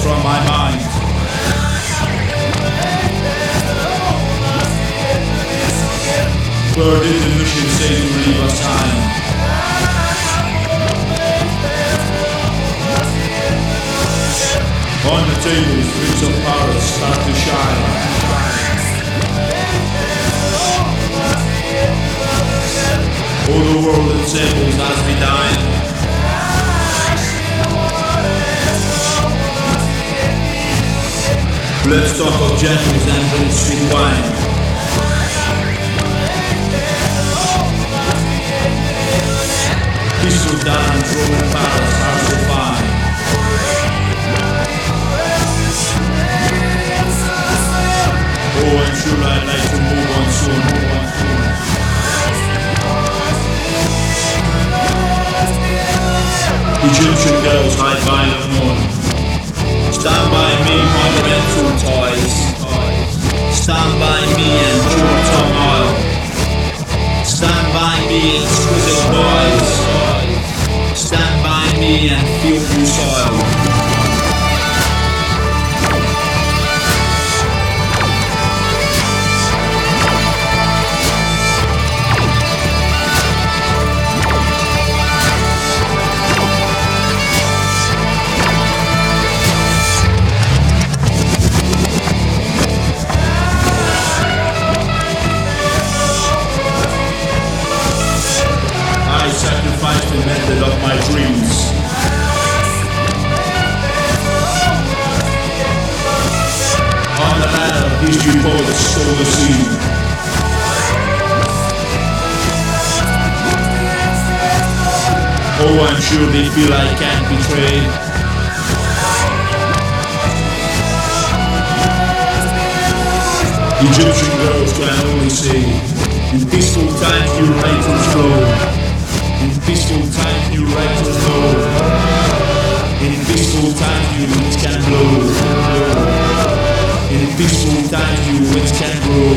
from my mind. Where did the mission say to leave us time? On the tables, rings of Paris start to shine. All the world assembles as we dine. Let's talk of gentles and drink sweet wine. Peaceful dance, Roman Paris are so fine. Oh, I'm sure I'd like to move on soon. Egyptian girls hide violent moon. Stand by me, monumental toys. Stand by me and pure tongue oil. Stand by me, exquisite boys. Stand by me and feel new soil. Sacrifice the method of my dreams. On the ladder, these two poets stole the sea. Oh, I'm sure they feel I can't betray. Egyptian girls can only say, in peaceful times your rifles flow. In peaceful times you right to know. In peaceful times you winds can blow. In peaceful times you winds can grow.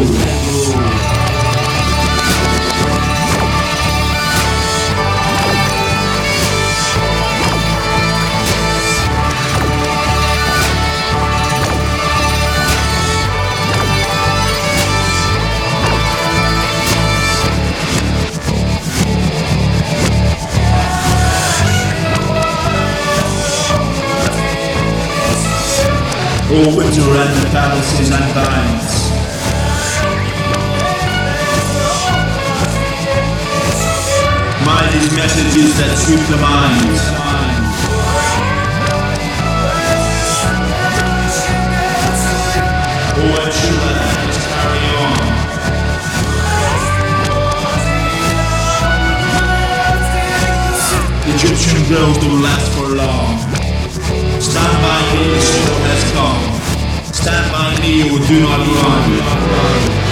Oh, winter and the palaces and vines. Mind is messages that sweep the mind. Oh, and should let us carry on. Egyptian girls don't last for long. Stand by me, the storm has come. Stand by me or do not run.